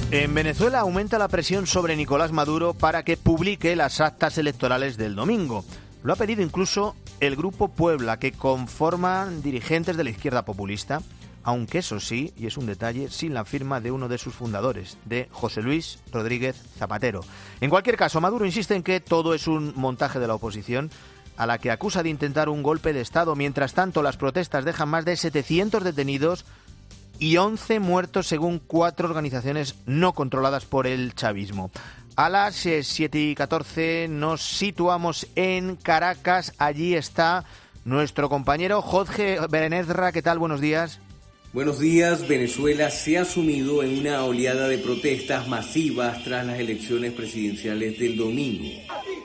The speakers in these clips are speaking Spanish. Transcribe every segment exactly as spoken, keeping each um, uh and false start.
En Venezuela aumenta la presión sobre Nicolás Maduro para que publique las actas electorales del domingo. Lo ha pedido incluso el Grupo Puebla, que conforman dirigentes de la izquierda populista, aunque eso sí, y es un detalle, sin la firma de uno de sus fundadores, de José Luis Rodríguez Zapatero. En cualquier caso, Maduro insiste en que todo es un montaje de la oposición, a la que acusa de intentar un golpe de Estado. Mientras tanto, las protestas dejan más de setecientos detenidos y once muertos según cuatro organizaciones no controladas por el chavismo. A las siete y catorce nos situamos en Caracas. Allí está nuestro compañero Jorge Benezra. ¿Qué tal? Buenos días. Buenos días. Venezuela se ha sumido en una oleada de protestas masivas tras las elecciones presidenciales del domingo.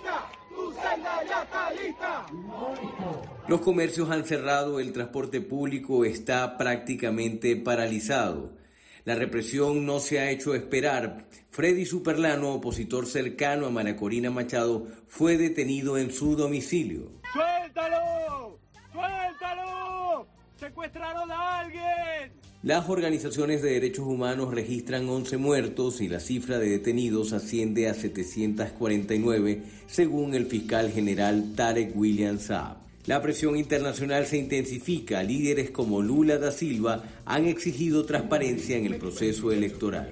Los comercios han cerrado, el transporte público está prácticamente paralizado. La represión no se ha hecho esperar. Freddy Superlano, opositor cercano a María Corina Machado, fue detenido en su domicilio. ¡Suéltalo! ¡Suéltalo! ¡Secuestraron a alguien! Las organizaciones de derechos humanos registran once muertos y la cifra de detenidos asciende a setecientos cuarenta y nueve, según el fiscal general Tarek William Saab. La presión internacional se intensifica. Líderes como Lula da Silva han exigido transparencia en el proceso electoral.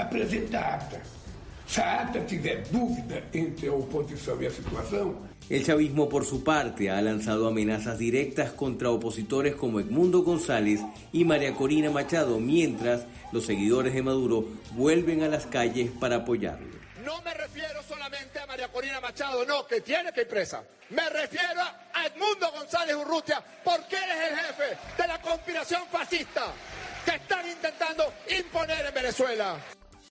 El chavismo, por su parte, ha lanzado amenazas directas contra opositores como Edmundo González y María Corina Machado, mientras los seguidores de Maduro vuelven a las calles para apoyarlo. No me refiero solamente a María Corina Machado, no, que tiene que ir presa. Me refiero a Edmundo González Urrutia, porque él es el jefe de la conspiración fascista que están intentando imponer en Venezuela.